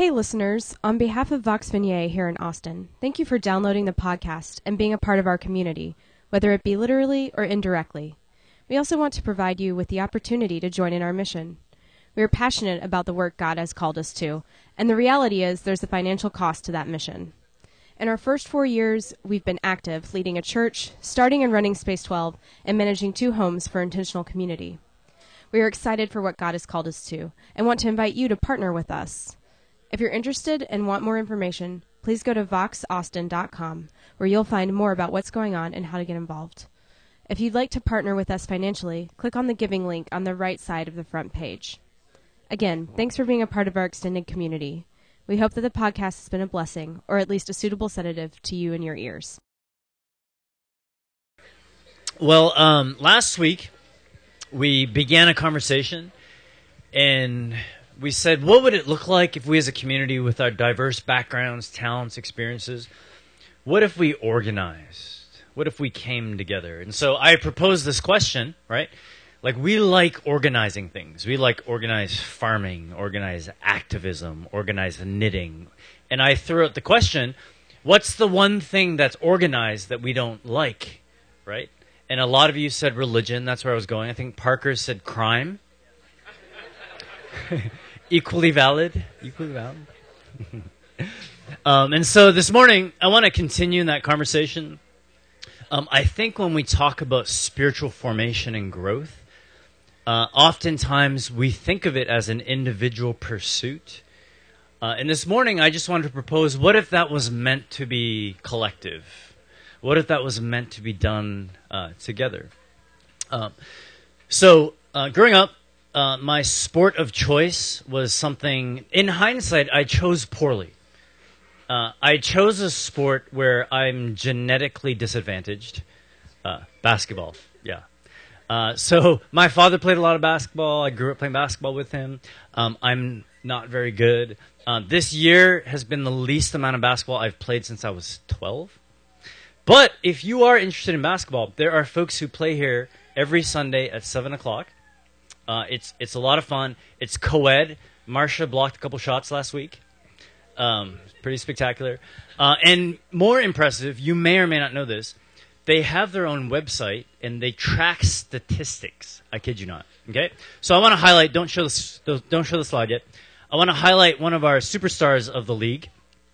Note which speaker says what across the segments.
Speaker 1: Hey listeners, on behalf of Vox Vignette here in Austin, thank you for downloading the podcast and being a part of our community, whether it be literally or indirectly. We also want to provide you with the opportunity to join in our mission. We are passionate about the work God has called us to, and the reality is there's a financial cost to that mission. In our first 4 years, we've been active, leading a church, starting and running Space 12, and managing 2 homes for intentional community. We are excited for what God has called us to, and want to invite you to partner with us. If you're interested and want more information, please go to voxaustin.com, where you'll find more about what's going on and how to get involved. If you'd like to partner with us financially, click on the giving link on the right side of the front page. Again, thanks for being a part of our extended community. We hope that the podcast has been a blessing, or at least a suitable sedative to you and your ears.
Speaker 2: Well, last week we began a conversation, and we said, what would it look like if we as a community with our diverse backgrounds, talents, experiences, what if we organized? What if we came together? And so I proposed this question, right? Like, we like organizing things. We like organized farming, organized activism, organized knitting. And I threw out the question, what's the one thing that's organized that we don't like, right? And a lot of you said religion. That's where I was going. I think Parker said crime. Equally valid. And so this morning, I want to continue in that conversation. I think when we talk about spiritual formation and growth, oftentimes we think of it as an individual pursuit. And this morning, I just wanted to propose, what if that was meant to be collective? What if that was meant to be done together? So growing up, my sport of choice was something, in hindsight, I chose poorly. I chose a sport where I'm genetically disadvantaged. Basketball, yeah. So my father played a lot of basketball. I grew up playing basketball with him. I'm not very good. This year has been the least amount of basketball I've played since I was 12. But if you are interested in basketball, there are folks who play here every Sunday at 7 o'clock. It's a lot of fun. It's co-ed. Marcia blocked a couple shots last week. Pretty spectacular. And more impressive, you may or may not know this, they have their own website and they track statistics. I kid you not. Okay? So I want to highlight, don't show the slide yet. I want to highlight one of our superstars of the league.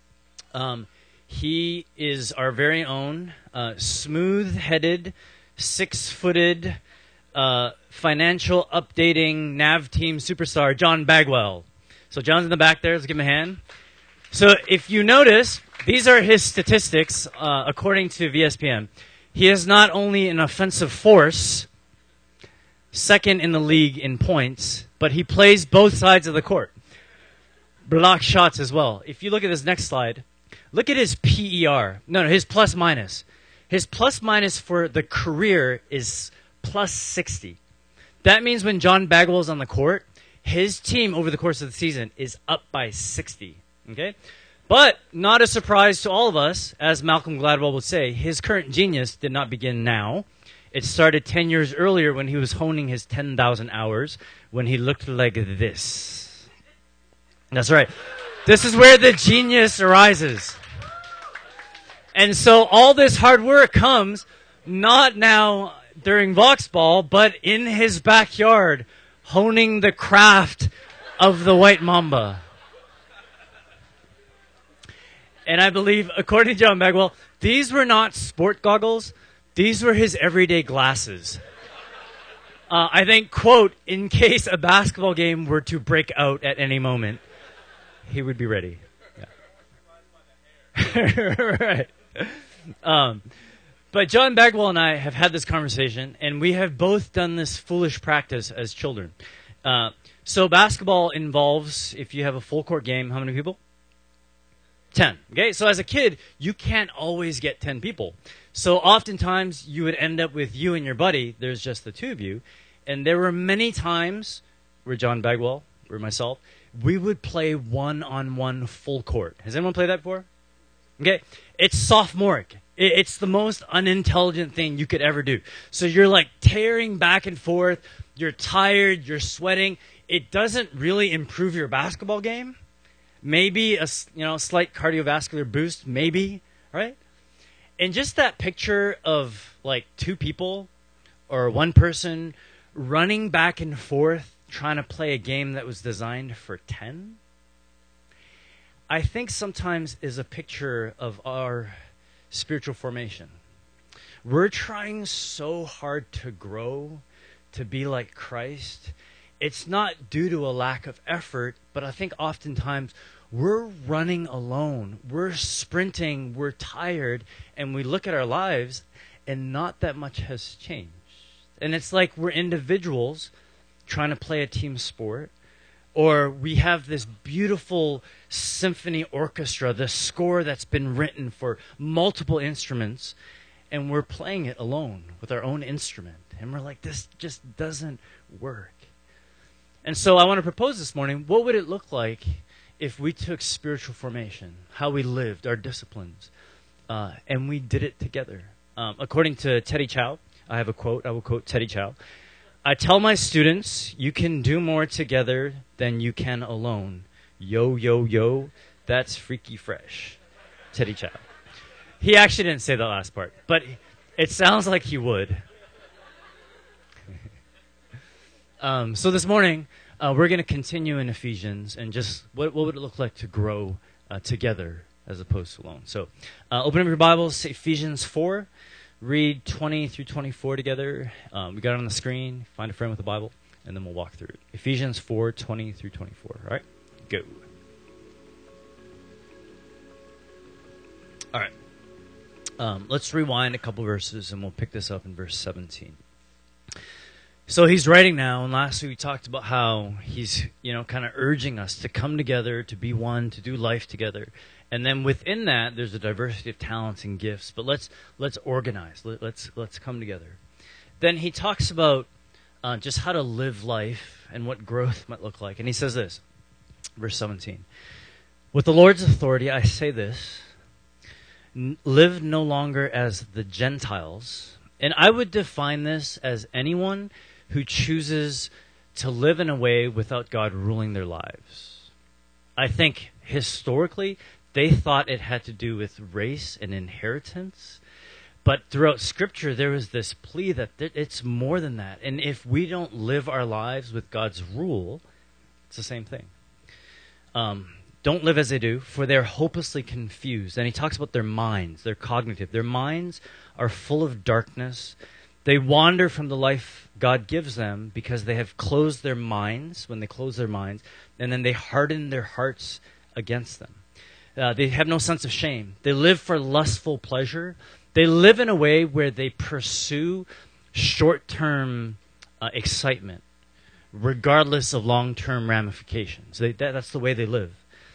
Speaker 2: He is our very own smooth-headed, 6-footed, financial updating nav team superstar, John Bagwell. So John's in the back there. Let's give him a hand. So if you notice, these are his statistics according to VSPN. He is not only an offensive force, second in the league in points, but he plays both sides of the court. Block shots as well. If you look at this next slide, look at his PER. No, his plus minus. His plus minus for the career is plus 60. That means when John Bagwell is on the court, his team over the course of the season is up by 60. Okay? But not a surprise to all of us, as Malcolm Gladwell would say, his current genius did not begin now. It started 10 years earlier when he was honing his 10,000 hours, when he looked like this. That's right. This is where the genius arises. And so all this hard work comes not now during Voxball, but in his backyard, honing the craft of the white mamba. And I believe, according to John Bagwell, these were not sport goggles. These were his everyday glasses. I think, quote, in case a basketball game were to break out at any moment, he would be ready. Yeah. Right. But John Bagwell and I have had this conversation, and we have both done this foolish practice as children. So basketball involves, if you have a full court game, how many people? 10. Okay, so as a kid, you can't always get 10 people. So oftentimes, you would end up with you and your buddy. There's just the two of you. And there were many times where John Bagwell, or myself, we would play one-on-one full court. Has anyone played that before? Okay, it's sophomoric. It's the most unintelligent thing you could ever do. So you're like tearing back and forth. You're tired. You're sweating. It doesn't really improve your basketball game. maybe a slight cardiovascular boost, maybe, right? And just that picture of like two people or one person running back and forth trying to play a game that was designed for 10, I think sometimes is a picture of our spiritual formation. We're trying so hard to grow, to be like Christ. It's not due to a lack of effort, but I think oftentimes we're running alone. We're sprinting, we're tired, and we look at our lives and not that much has changed. And it's like we're individuals trying to play a team sport, or we have this beautiful symphony orchestra, the score that's been written for multiple instruments, and we're playing it alone with our own instrument. And we're like, this just doesn't work. And so I want to propose this morning, what would it look like if we took spiritual formation, how we lived, our disciplines, and we did it together? According to Teddy Chow, I have a quote. I will quote Teddy Chow. I tell my students, you can do more together than you can alone. Yo, yo, yo, that's freaky fresh. Teddy Chow. He actually didn't say that last part, but it sounds like he would. So this morning, we're going to continue in Ephesians and just what would it look like to grow together as opposed to alone. So open up your Bibles, Ephesians 4. Read 20 through 24 together. We got it on the screen. Find a friend with a Bible, and then we'll walk through it. Ephesians 4, 20 through 24. All right? Go. All right. Let's rewind a couple verses, and we'll pick this up in verse 17. So he's writing now, and last week we talked about how he's, kind of urging us to come together, to be one, to do life together. And then within that, there's a diversity of talents and gifts. But let's organize. Let's come together. Then he talks about just how to live life and what growth might look like. And he says this, verse 17. With the Lord's authority, I say this, live no longer as the Gentiles. And I would define this as anyone who chooses to live in a way without God ruling their lives. I think historically, they thought it had to do with race and inheritance. But throughout Scripture, there was this plea that it's more than that. And if we don't live our lives with God's rule, it's the same thing. Don't live as they do, for they're hopelessly confused. And he talks about their minds, their cognitive. Their minds are full of darkness. They wander from the life God gives them because they have closed their minds, when they close their minds, and then they harden their hearts against them. They have no sense of shame. They live for lustful pleasure. They live in a way where they pursue short-term excitement, regardless of long-term ramifications. That's the way they live.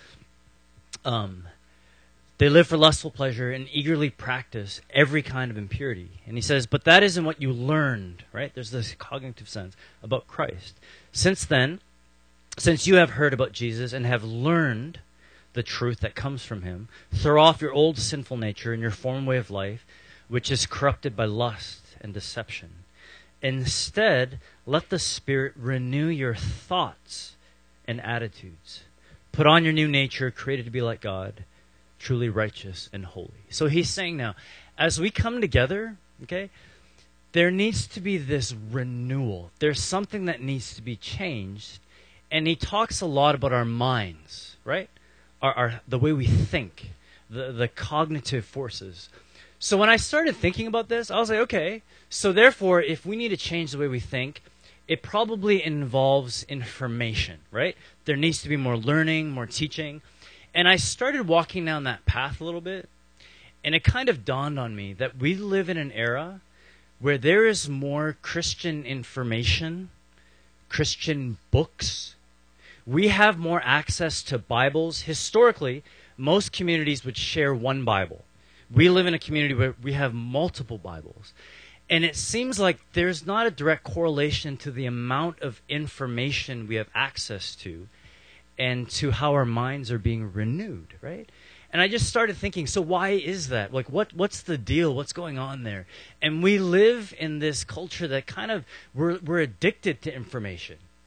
Speaker 2: They live for lustful pleasure and eagerly practice every kind of impurity. And he says, but that isn't what you learned, right? There's this cognitive sense about Christ. Since you have heard about Jesus and have learned the truth that comes from him, throw off your old sinful nature and your former way of life, which is corrupted by lust and deception. Instead, let the Spirit renew your thoughts and attitudes. Put on your new nature, created to be like God, truly righteous and holy. So he's saying now, as we come together, okay, there needs to be this renewal. There's something that needs to be changed. And he talks a lot about our minds, right? The way we think, the cognitive forces. So when I started thinking about this, I was like, okay, so therefore, if we need to change the way we think, it probably involves information, right? There needs to be more learning, more teaching. And I started walking down that path a little bit, and it kind of dawned on me that we live in an era where there is more Christian information, Christian books. We have more access to Bibles. Historically, most communities would share one Bible. We live in a community where we have multiple Bibles. And it seems like there's not a direct correlation to the amount of information we have access to and to how our minds are being renewed, right? And I just started thinking, so why is that? Like, what's the deal? What's going on there? And we live in this culture that kind of, we're addicted to information, right?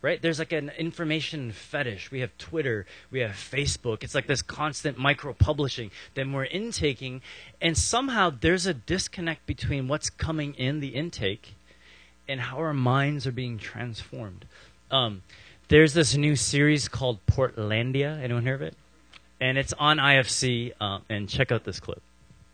Speaker 2: right? There's like an information fetish. We have Twitter, we have Facebook. It's like this constant micro-publishing that we're intaking, and somehow there's a disconnect between what's coming in the intake and how our minds are being transformed. There's this new series called Portlandia. Anyone hear of it? And it's on IFC, and check out this clip.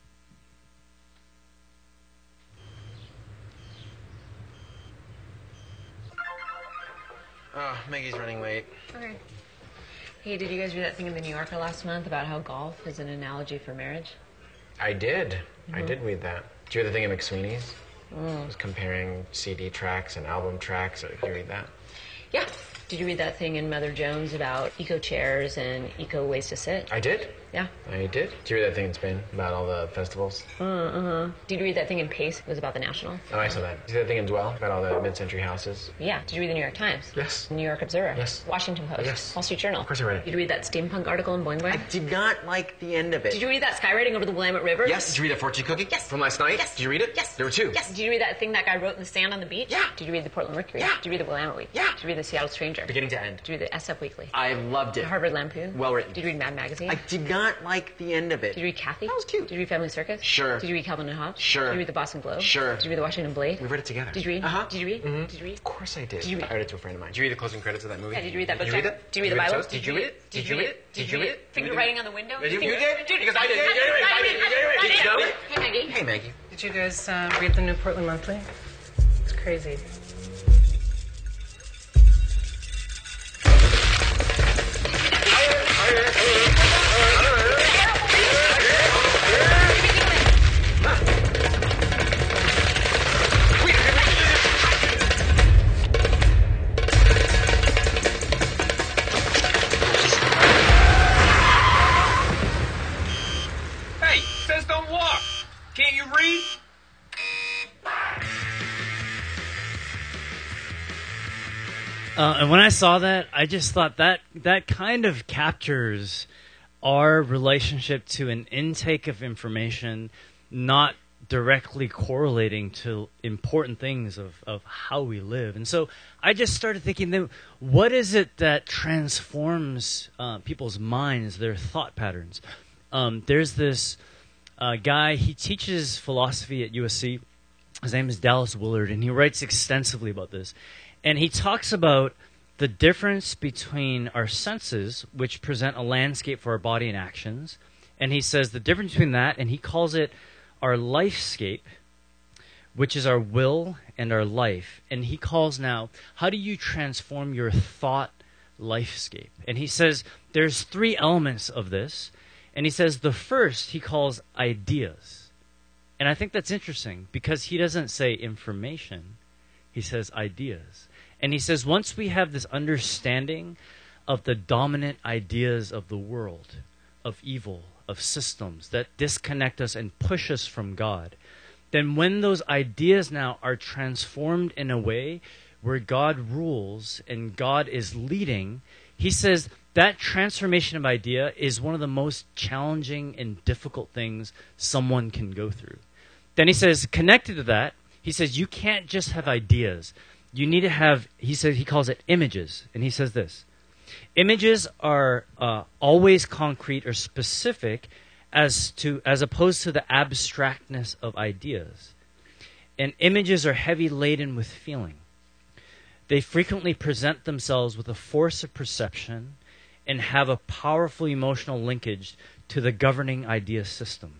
Speaker 3: Oh, Maggie's running late.
Speaker 4: Okay. Hey, did you guys read that thing in the New Yorker last month about how golf is an analogy for marriage?
Speaker 3: I did. I did read that. Did you read the thing in McSweeney's? It was comparing CD tracks and album tracks. Did you read that?
Speaker 4: Yeah. Did you read that thing in Mother Jones about eco chairs and eco ways to sit?
Speaker 3: I did.
Speaker 4: Yeah.
Speaker 3: I did. Did you read that thing in Spain about all the festivals?
Speaker 4: Did you read that thing in Pace? It was about the National.
Speaker 3: Oh, I saw that. Did you read that thing in Dwell about all the mid-century houses?
Speaker 4: Yeah. Did you read the New York Times?
Speaker 3: Yes.
Speaker 4: New York Observer?
Speaker 3: Yes.
Speaker 4: Washington Post?
Speaker 3: Yes.
Speaker 4: Wall Street Journal?
Speaker 3: Of course I read it.
Speaker 4: Did you read that steampunk article in Boing Boing?
Speaker 3: I did not like the end of it.
Speaker 4: Did you read that skywriting over the Willamette River?
Speaker 3: Yes. Did you read that fortune cookie?
Speaker 4: Yes.
Speaker 3: From last night?
Speaker 4: Yes.
Speaker 3: Did you read it?
Speaker 4: Yes.
Speaker 3: There were two.
Speaker 4: Yes. Did you read that thing that guy wrote in the sand on the beach?
Speaker 3: Yeah.
Speaker 4: Did you read the Portland Mercury?
Speaker 3: Yeah.
Speaker 4: Did you read the Willamette Week?
Speaker 3: Yeah.
Speaker 4: Did you read the Seattle Stranger?
Speaker 3: Beginning to end.
Speaker 4: Did you read the SF Weekly?
Speaker 3: I loved it.
Speaker 4: The Harvard Lampoon?
Speaker 3: Well written.
Speaker 4: Did you read Mad Magazine?
Speaker 3: I did not like the end of it.
Speaker 4: Did you read Kathy?
Speaker 3: That was cute.
Speaker 4: Did you read Family Circus?
Speaker 3: Sure.
Speaker 4: Did you read Calvin and Hobbes?
Speaker 3: Sure.
Speaker 4: Did you read the Boston Globe?
Speaker 3: Sure.
Speaker 4: Did you read the Washington Blade?
Speaker 3: We read it together.
Speaker 4: Did you read?
Speaker 3: Uh-huh.
Speaker 4: Did you read?
Speaker 3: Mm-hmm.
Speaker 4: Did you read?
Speaker 3: Of course I did.
Speaker 4: Did you read-
Speaker 3: I read it to a friend of mine. Did you read the closing credits of that movie?
Speaker 4: Yeah, did you read that book?
Speaker 3: Did you read it?
Speaker 4: Did you read the Bible?
Speaker 3: Did you read it? Did you read it?
Speaker 4: Did you read it? Finger writing on the window?
Speaker 3: Did you
Speaker 4: Finger-
Speaker 3: read it?
Speaker 4: Did you-
Speaker 3: Because I did. Did you read it? I did. Did you read it? Did you know it?
Speaker 4: Hey, Maggie.
Speaker 3: Hey, Maggie.
Speaker 5: Did you guys read the new Portland Monthly? It's crazy.
Speaker 6: Hey, says don't walk. Can't you read?
Speaker 2: And when I saw that, I just thought that kind of captures our relationship to an intake of information, not directly correlating to important things of how we live. And so I just started thinking, then, what is it that transforms people's minds, their thought patterns? There's this guy, he teaches philosophy at USC. His name is Dallas Willard, and he writes extensively about this. And he talks about the difference between our senses, which present a landscape for our body and actions. And he says the difference between that, and he calls it our lifescape, which is our will and our life. And he calls now, how do you transform your thought lifescape? And he says there's three elements of this. And he says the first he calls ideas. And I think that's interesting because he doesn't say information. He says ideas. And he says once we have this understanding of the dominant ideas of the world, of evil, of systems that disconnect us and push us from God, then when those ideas now are transformed in a way where God rules and God is leading, he says that transformation of idea is one of the most challenging and difficult things someone can go through. Then he says, connected to that, he says you can't just have ideas. You need to have, he says, he calls it images. And he says this, images are always concrete or specific as opposed to the abstractness of ideas. And images are heavy laden with feeling. They frequently present themselves with a force of perception and have a powerful emotional linkage to the governing idea systems.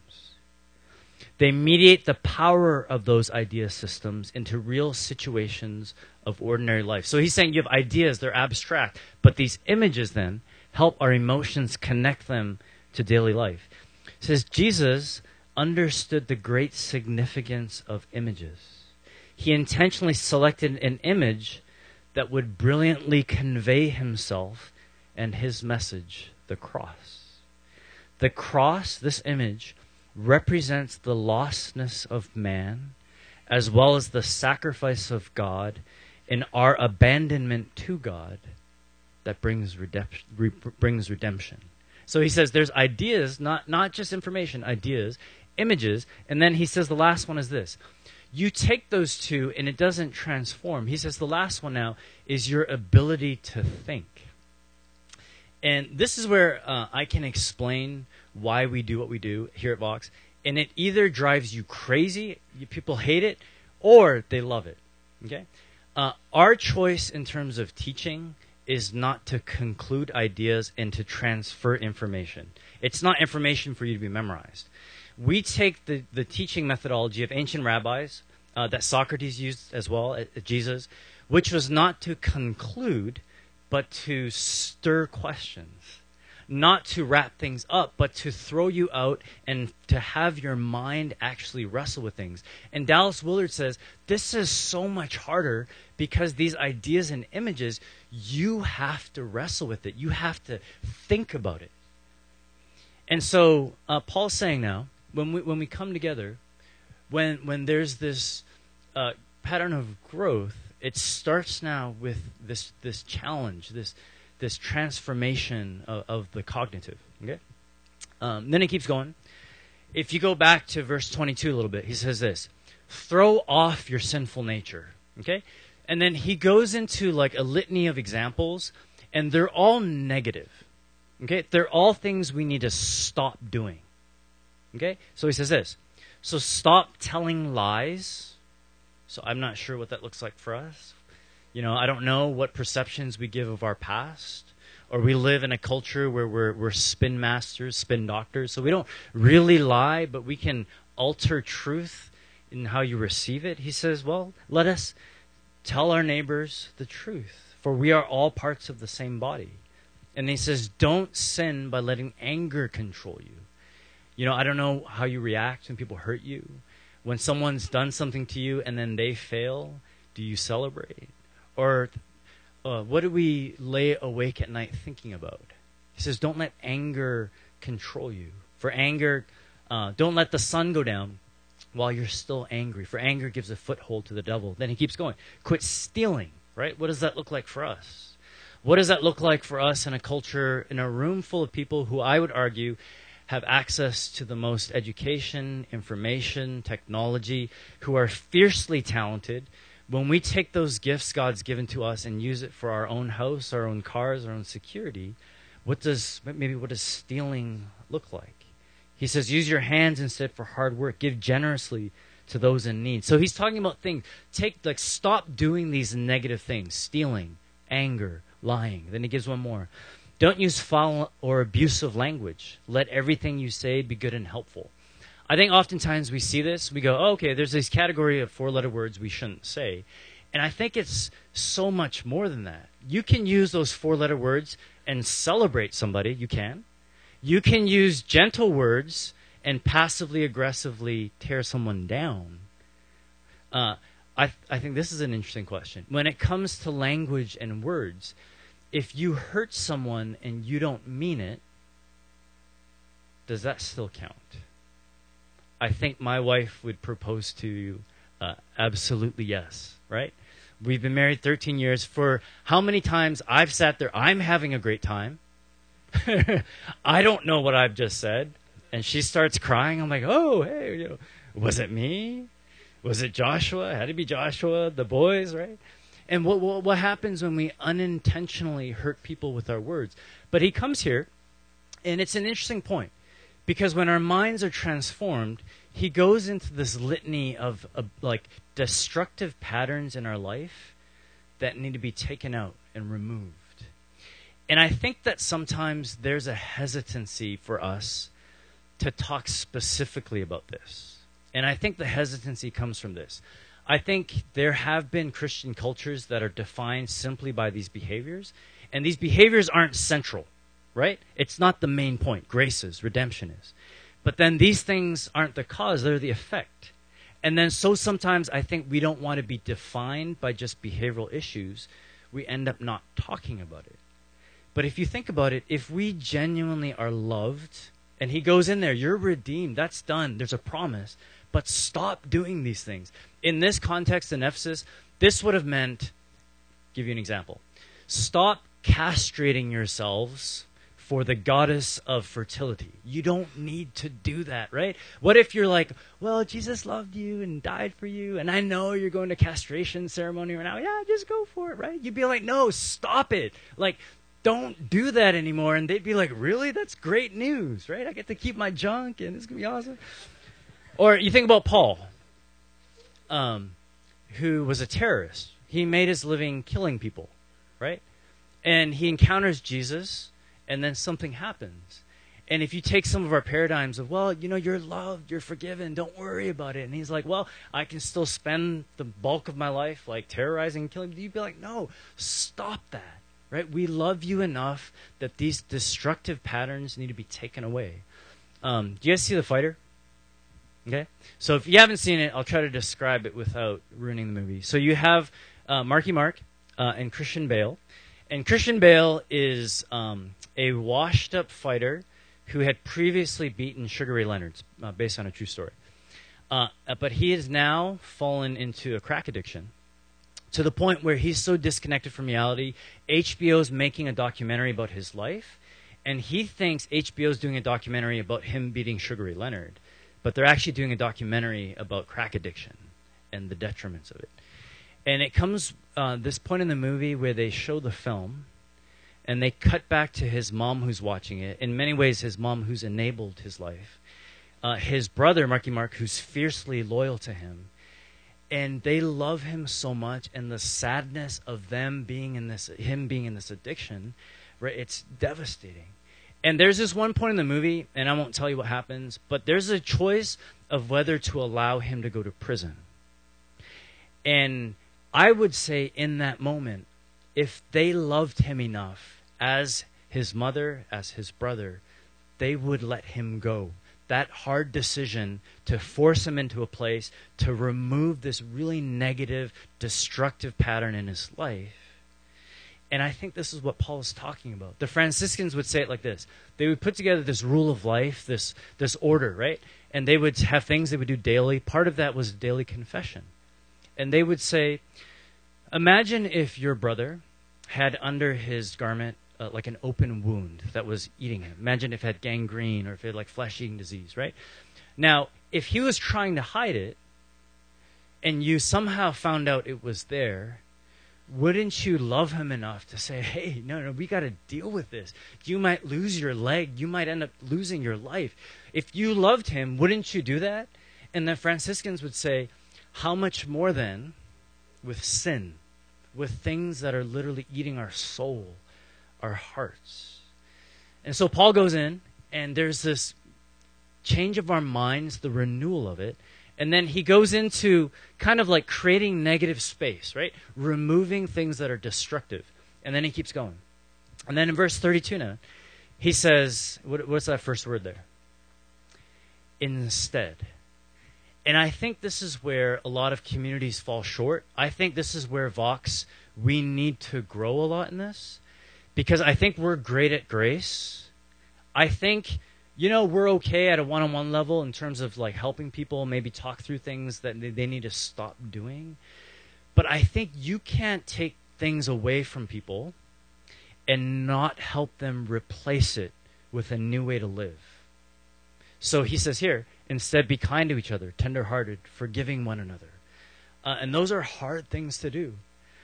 Speaker 2: They mediate the power of those idea systems into real situations of ordinary life. So he's saying you have ideas, they're abstract, but these images then help our emotions connect them to daily life. It says Jesus understood the great significance of images. He intentionally selected an image that would brilliantly convey himself and his message, the cross. The cross, this image, represents the lostness of man as well as the sacrifice of God and our abandonment to God that brings redemption. So he says there's ideas, not just information, ideas, images, and then he says the last one is this. You take those two and it doesn't transform. He says the last one now is your ability to think. And this is where I can explain why we do what we do here at Vox. And it either drives you crazy, people hate it, or they love it. Okay? Our choice in terms of teaching is not to conclude ideas and to transfer information. It's not information for you to be memorized. We take the teaching methodology of ancient rabbis that Socrates used as well, Jesus, which was not to conclude, but to stir questions. Not to wrap things up, but to throw you out and to have your mind actually wrestle with things. And Dallas Willard says, this is so much harder because these ideas and images, you have to wrestle with it. You have to think about it. And so Paul's saying now, when we come together, when there's this pattern of growth, it starts now with this challenge, this transformation of the cognitive. Okay. Then he keeps going. If you go back to verse 22 a little bit, he says this: "Throw off your sinful nature." Okay, and then he goes into like a litany of examples, and they're all negative. Okay, they're all things we need to stop doing. Okay, so he says this: so stop telling lies. So I'm not sure what that looks like for us. You know, I don't know what perceptions we give of our past, or we live in a culture where we're spin masters, spin doctors. So we don't really lie, but we can alter truth in how you receive it. He says, well, let us tell our neighbors the truth, for we are all parts of the same body. And he says, don't sin by letting anger control you. You know, I don't know how you react when people hurt you. When someone's done something to you and then they fail, do you celebrate? Or what do we lay awake at night thinking about? He says, don't let anger control you. For anger, don't let the sun go down while you're still angry. For anger gives a foothold to the devil. Then he keeps going. Quit stealing, right? What does that look like for us? What does that look like for us in a culture, in a room full of people who I would argue have access to the most education, information, technology, who are fiercely talented? When we take those gifts God's given to us and use it for our own house, our own cars, our own security, what does stealing look like? He says, use your hands instead for hard work. Give generously to those in need. So he's talking about things. Stop doing these negative things: stealing, anger, lying. Then he gives one more. Don't use foul or abusive language. Let everything you say be good and helpful. I think oftentimes we see this, we go, oh, okay, there's this category of 4-letter words we shouldn't say. And I think it's so much more than that. You can use those 4-letter words and celebrate somebody. You can. You can use gentle words and passively aggressively tear someone down. I think this is an interesting question. When it comes to language and words, if you hurt someone and you don't mean it, does that still count? I think my wife would propose to you, absolutely yes, right? We've been married 13 years. For how many times I've sat there, I'm having a great time. I don't know what I've just said. And she starts crying. I'm like, oh, hey, was it me? Was it Joshua? It had to be Joshua, the boys, right? And what happens when we unintentionally hurt people with our words? But he comes here, and it's an interesting point. Because when our minds are transformed, he goes into this litany of destructive patterns in our life that need to be taken out and removed. And I think that sometimes there's a hesitancy for us to talk specifically about this. And I think the hesitancy comes from this. I think there have been Christian cultures that are defined simply by these behaviors, and these behaviors aren't central. Right? It's not the main point. Grace is, redemption is. But then these things aren't the cause, they're the effect. And then so sometimes I think we don't want to be defined by just behavioral issues. We end up not talking about it. But if you think about it, if we genuinely are loved, and he goes in there, you're redeemed, that's done, there's a promise, but stop doing these things. In this context in Ephesus, this would have meant, give you an example, stop castrating yourselves for the goddess of fertility. You don't need to do that, right? What if you're like, well, Jesus loved you and died for you, and I know you're going to castration ceremony right now. Yeah, just go for it, right? You'd be like, no, stop it. Like, don't do that anymore. And they'd be like, really? That's great news, right? I get to keep my junk, and it's going to be awesome. Or you think about Paul, who was a terrorist. He made his living killing people, right? And he encounters Jesus, and then something happens. And if you take some of our paradigms of, well, you know, you're loved, you're forgiven, don't worry about it. And he's like, well, I can still spend the bulk of my life like terrorizing and killing. You'd be like, no, stop that, right? We love you enough that these destructive patterns need to be taken away. Do you guys see The Fighter? Okay. So if you haven't seen it, I'll try to describe it without ruining the movie. So you have Marky Mark and Christian Bale. And Christian Bale is a washed-up fighter who had previously beaten Sugar Ray Leonard, based on a true story. But he has now fallen into a crack addiction to the point where he's so disconnected from reality. HBO's making a documentary about his life, and he thinks HBO's doing a documentary about him beating Sugar Ray Leonard. But they're actually doing a documentary about crack addiction and the detriments of it. And it comes this point in the movie where they show the film, and they cut back to his mom who's watching it. In many ways, his mom who's enabled his life. His brother, Marky Mark, who's fiercely loyal to him. And they love him so much, and the sadness of him being in this addiction, right? It's devastating. And there's this one point in the movie, and I won't tell you what happens, but there's a choice of whether to allow him to go to prison. And I would say in that moment, if they loved him enough as his mother, as his brother, they would let him go. That hard decision to force him into a place to remove this really negative, destructive pattern in his life. And I think this is what Paul is talking about. The Franciscans would say it like this. They would put together this rule of life, this order, right? And they would have things they would do daily. Part of that was daily confession. And they would say, imagine if your brother had under his garment like an open wound that was eating him. Imagine if it had gangrene or if it had like flesh-eating disease, right? Now, if he was trying to hide it and you somehow found out it was there, wouldn't you love him enough to say, hey, no, we got to deal with this. You might lose your leg. You might end up losing your life. If you loved him, wouldn't you do that? And the Franciscans would say, how much more then with sin, with things that are literally eating our soul, our hearts? And so Paul goes in, and there's this change of our minds, the renewal of it. And then he goes into kind of like creating negative space, right? Removing things that are destructive. And then he keeps going. And then in verse 32 now, he says, what's that first word there? Instead. And I think this is where a lot of communities fall short. I think this is where Vox, we need to grow a lot in this. Because I think we're great at grace. I think, you know, we're okay at a one-on-one level in terms of like helping people maybe talk through things that they need to stop doing. But I think you can't take things away from people and not help them replace it with a new way to live. So he says here, instead be kind to each other, tender-hearted, forgiving one another. And those are hard things to do.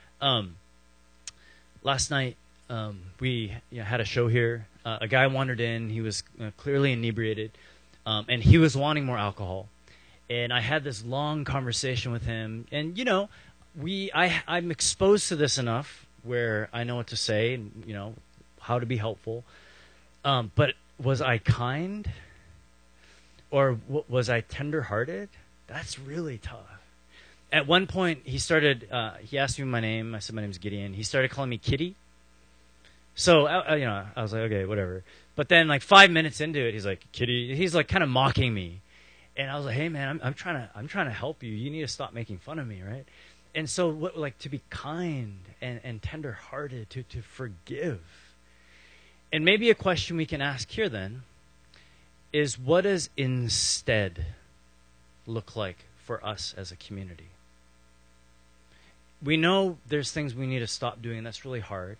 Speaker 2: Last night, we had a show here. A guy wandered in. He was clearly inebriated, and he was wanting more alcohol. And I had this long conversation with him. And, you know, I'm exposed to this enough where I know what to say and, you know, how to be helpful. But was I kind? Or was I tender-hearted? That's really tough. At one point, he asked me my name. I said, my name's Gideon. He started calling me Kitty. So, I was like, okay, whatever. But then, like 5 minutes into it, he's like, Kitty. He's like kind of mocking me, and I was like, hey man, I'm trying to help you. You need to stop making fun of me, right? And so, to be kind and tender-hearted, to forgive. And maybe a question we can ask here then is, what does instead look like for us as a community? We know there's things we need to stop doing. That's really hard.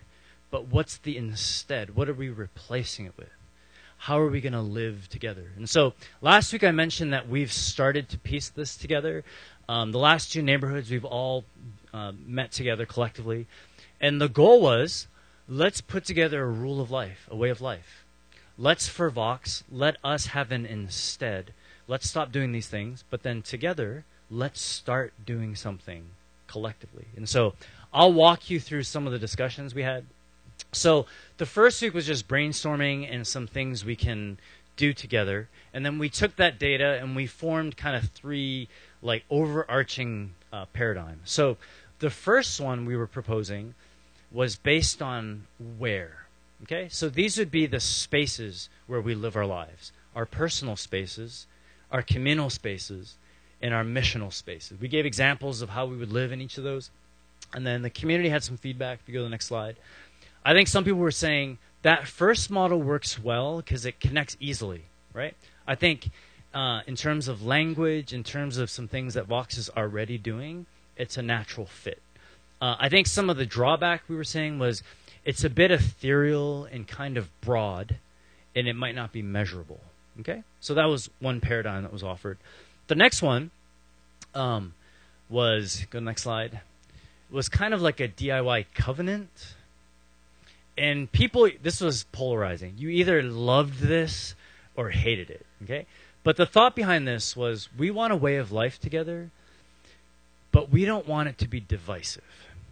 Speaker 2: but what's the instead? What are we replacing it with? How are we going to live together? And so last week I mentioned that we've started to piece this together. The last 2 neighborhoods we've all met together collectively. And the goal was, let's put together a rule of life, a way of life. Let's, for Vox, let us have an instead. Let's stop doing these things, but then together, let's start doing something collectively. And so I'll walk you through some of the discussions we had. So the first week was just brainstorming and some things we can do together. And then we took that data and we formed kind of 3 like overarching paradigms. So the first one we were proposing was based on where. Okay? So these would be the spaces where we live our lives. Our personal spaces, our communal spaces, and our missional spaces. We gave examples of how we would live in each of those. And then the community had some feedback. If you go to the next slide. I think some people were saying that first model works well because it connects easily, right? I think in terms of language, in terms of some things that Vox is already doing, it's a natural fit. I think some of the drawback we were saying was it's a bit ethereal and kind of broad, and it might not be measurable, okay? So that was one paradigm that was offered. The next one was, go to the next slide, was kind of like a DIY covenant. And people, this was polarizing. You either loved this or hated it, okay? But the thought behind this was we want a way of life together, but we don't want it to be divisive.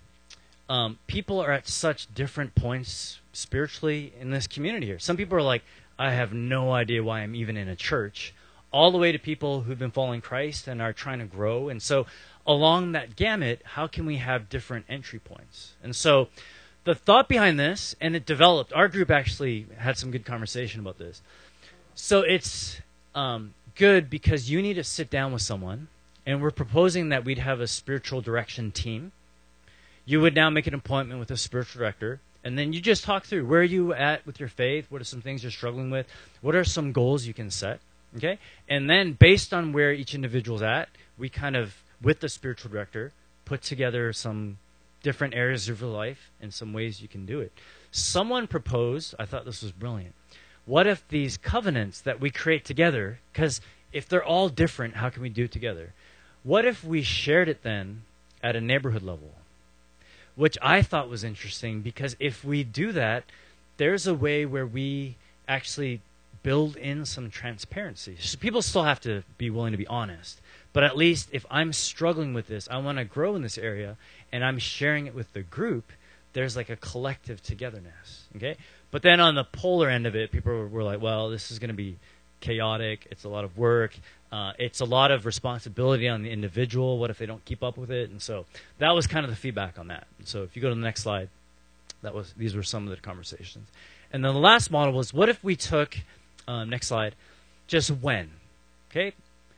Speaker 2: People are at such different points spiritually in this community here. Some people are like, I have no idea why I'm even in a church, all the way to people who've been following Christ and are trying to grow. And so along that gamut, how can we have different entry points? And so the thought behind this, and it developed, our group actually had some good conversation about this. So it's good because you need to sit down with someone, and we're proposing that we'd have a spiritual direction team. You would now make an appointment with a spiritual director, and then you just talk through where are you at with your faith, what are some things you're struggling with, what are some goals you can set, okay? And then based on where each individual's at, we kind of, with the spiritual director, put together some different areas of your life and some ways you can do it. Someone proposed, I thought this was brilliant, what if these covenants that we create together, because if they're all different, how can we do it together? What if we shared it then at a neighborhood level? Which I thought was interesting, because if we do that, there's a way where we actually build in some transparency. So people still have to be willing to be honest. But at least if I'm struggling with this, I want to grow in this area, and I'm sharing it with the group, there's like a collective togetherness, okay? But then on the polar end of it, people were like, well, this is going to be chaotic. It's a lot of work. It's a lot of responsibility on the individual. What if they don't keep up with it? And so that was kind of the feedback on that. So if you go to the next slide, these were some of the conversations. And then the last model was, what if we took, next slide, just when, okay?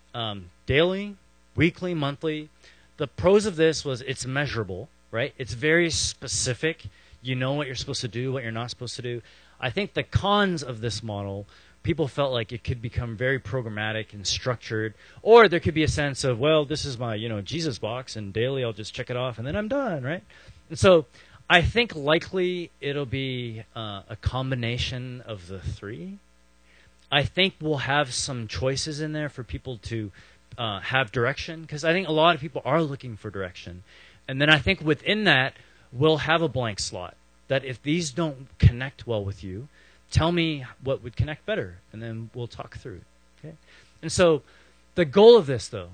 Speaker 2: Daily, weekly, monthly. The pros of this was it's measurable, right? It's very specific. You know what you're supposed to do, what you're not supposed to do. I think the cons of this model, people felt like it could become very programmatic and structured, or there could be a sense of, well, this is my, Jesus box, and daily I'll just check it off, and then I'm done, right? And so I think likely it'll be a combination of the 3. I think we'll have some choices in there for people to have direction, because I think a lot of people are looking for direction. And then I think within that, we'll have a blank slot that if these don't connect well with you, tell me what would connect better, and then we'll talk through it. Okay? And so the goal of this, though,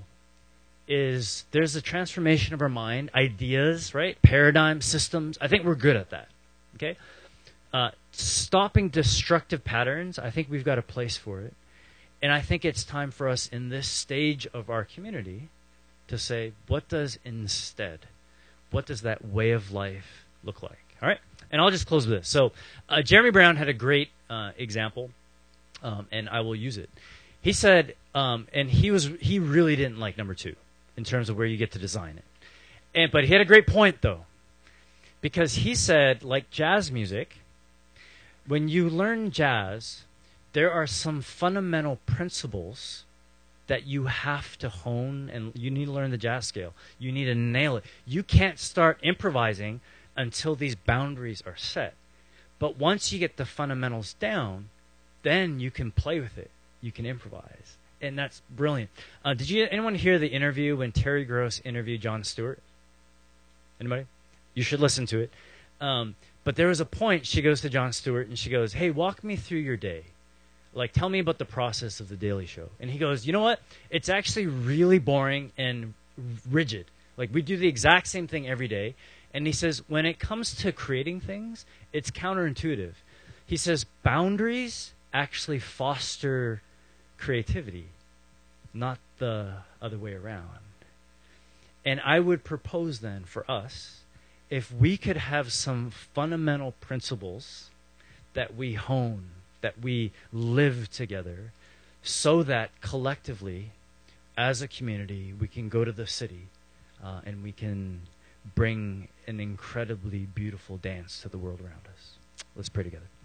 Speaker 2: is there's a transformation of our mind, ideas, right? Paradigm, systems. I think we're good at that. Okay? Stopping destructive patterns, I think we've got a place for it. And I think it's time for us in this stage of our community to say, what does instead? What does that way of life look like? All right? And I'll just close with this. So Jeremy Brown had a great example, and I will use it. He said, and he really didn't like number 2 in terms of where you get to design it. But he had a great point, though, because he said, like jazz music, when you learn jazz, there are some fundamental principles that you have to hone, and you need to learn the jazz scale. You need to nail it. You can't start improvising until these boundaries are set. But once you get the fundamentals down, then you can play with it. You can improvise. And that's brilliant. Did anyone hear the interview when Terry Gross interviewed Jon Stewart? Anybody? You should listen to it. But there was a point, she goes to Jon Stewart and she goes, hey, walk me through your day. Like, tell me about the process of The Daily Show. And he goes, you know what? It's actually really boring and rigid. Like, we do the exact same thing every day. And he says, when it comes to creating things, it's counterintuitive. He says, boundaries actually foster creativity, not the other way around. And I would propose then for us, if we could have some fundamental principles that we hone, that we live together, so that collectively, as a community, we can go to the city and we can bring an incredibly beautiful dance to the world around us. Let's pray together.